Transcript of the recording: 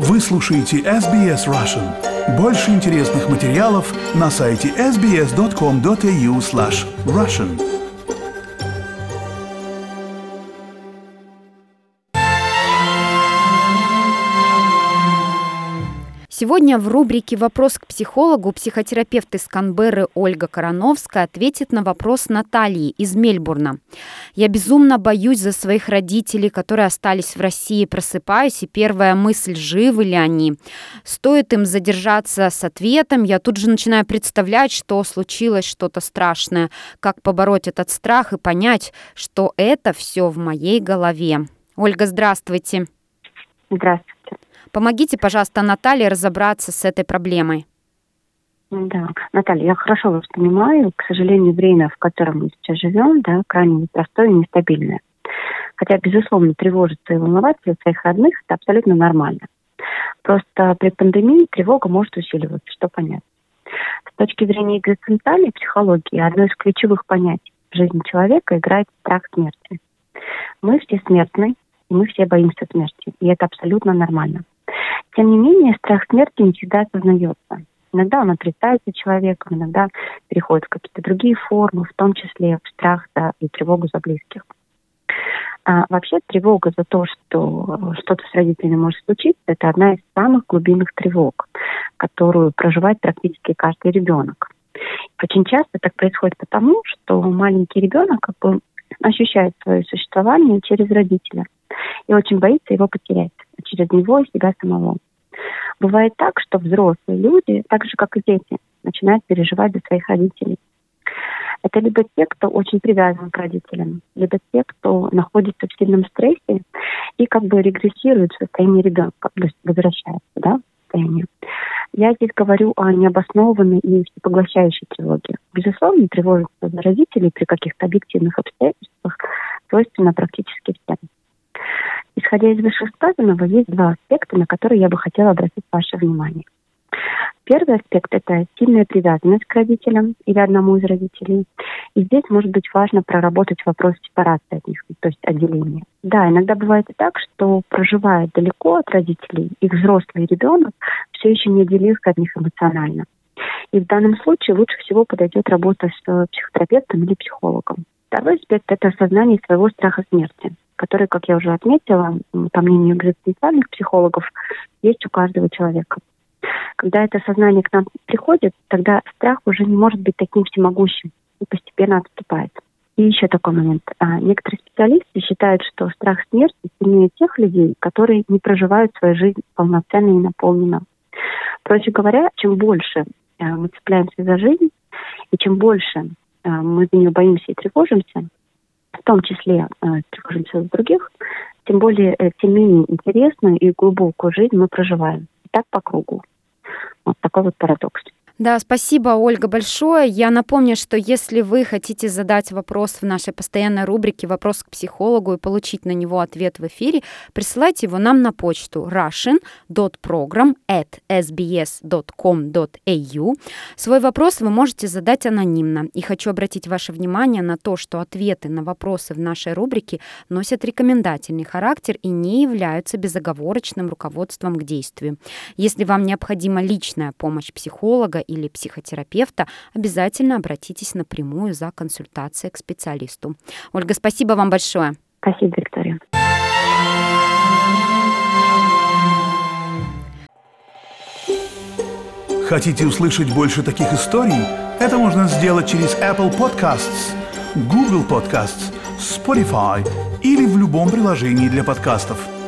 Вы слушаете SBS Russian. Больше интересных материалов на сайте sbs.com.au/russian. Сегодня в рубрике «Вопрос к психологу» психотерапевт из Канберры Ольга Короновская ответит на вопрос Натальи из Мельбурна. «Я безумно боюсь за своих родителей, которые остались в России. Просыпаюсь, и первая мысль, живы ли они. Стоит им задержаться с ответом, я тут же начинаю представлять, что случилось что-то страшное, как побороть этот страх и понять, что это все в моей голове». Ольга, здравствуйте. Здравствуйте. Помогите, пожалуйста, Наталье разобраться с этой проблемой. Да, Наталья, я хорошо вас понимаю. К сожалению, время, в котором мы сейчас живем, крайне непростое и нестабильное. Хотя, безусловно, тревожиться и волноваться за своих родных – это абсолютно нормально. Просто при пандемии тревога может усиливаться, что понятно. С точки зрения экзистенциальной психологии, одно из ключевых понятий в жизни человека играет страх смерти. Мы все смертны, и мы все боимся смерти, и это абсолютно нормально. Тем не менее, страх смерти не всегда осознается. Иногда он отрицается человеком, иногда переходит в какие-то другие формы, в том числе в страх и тревогу за близких. Вообще тревога за то, что что-то с родителями может случиться, это одна из самых глубинных тревог, которую проживает практически каждый ребенок. Очень часто так происходит потому, что маленький ребенок ощущает свое существование через родителя и очень боится его потерять через него и себя самого. Бывает так, что взрослые люди, так же, как и дети, начинают переживать за своих родителей. Это либо те, кто очень привязан к родителям, либо те, кто находится в сильном стрессе и регрессирует в состояние ребенка, то есть возвращается в состояние. Я здесь говорю о необоснованной и всепоглощающей тревоге. Безусловно, тревожиться за родителей при каких-то объективных обстоятельствах свойственно практически всем. Исходя из вышесказанного, есть два аспекта, на которые я бы хотела обратить ваше внимание. Первый аспект – это сильная привязанность к родителям или одному из родителей. И здесь может быть важно проработать вопрос сепарации от них, то есть отделения. Да, иногда бывает и так, что, проживая далеко от родителей, их взрослый ребенок все еще не отделился от них эмоционально. И в данном случае лучше всего подойдет работа с психотерапевтом или психологом. Второй аспект – это осознание своего страха смерти, который, как я уже отметила, по мнению экзистенциальных психологов, есть у каждого человека. Когда это сознание к нам приходит, тогда страх уже не может быть таким всемогущим и постепенно отступает. И еще такой момент. Некоторые специалисты считают, что страх смерти сильнее тех людей, которые не проживают свою жизнь полноценно и наполненно. Проще говоря, чем больше мы цепляемся за жизнь, и чем больше мы за нее боимся и тревожимся, в том числе тревожимся за других, тем менее интересную и глубокую жизнь мы проживаем. И так по кругу. Вот такой вот парадокс. Да, спасибо, Ольга, большое. Я напомню, что если вы хотите задать вопрос в нашей постоянной рубрике «Вопрос к психологу» и получить на него ответ в эфире, присылайте его нам на почту russian.program@sbs.com.au. Свой вопрос вы можете задать анонимно. И хочу обратить ваше внимание на то, что ответы на вопросы в нашей рубрике носят рекомендательный характер и не являются безоговорочным руководством к действию. Если вам необходима личная помощь психолога или психотерапевта, обязательно обратитесь напрямую за консультацией к специалисту. Ольга, спасибо вам большое. Спасибо, Виктория. Хотите услышать больше таких историй? Это можно сделать через Apple Podcasts, Google Podcasts, Spotify или в любом приложении для подкастов.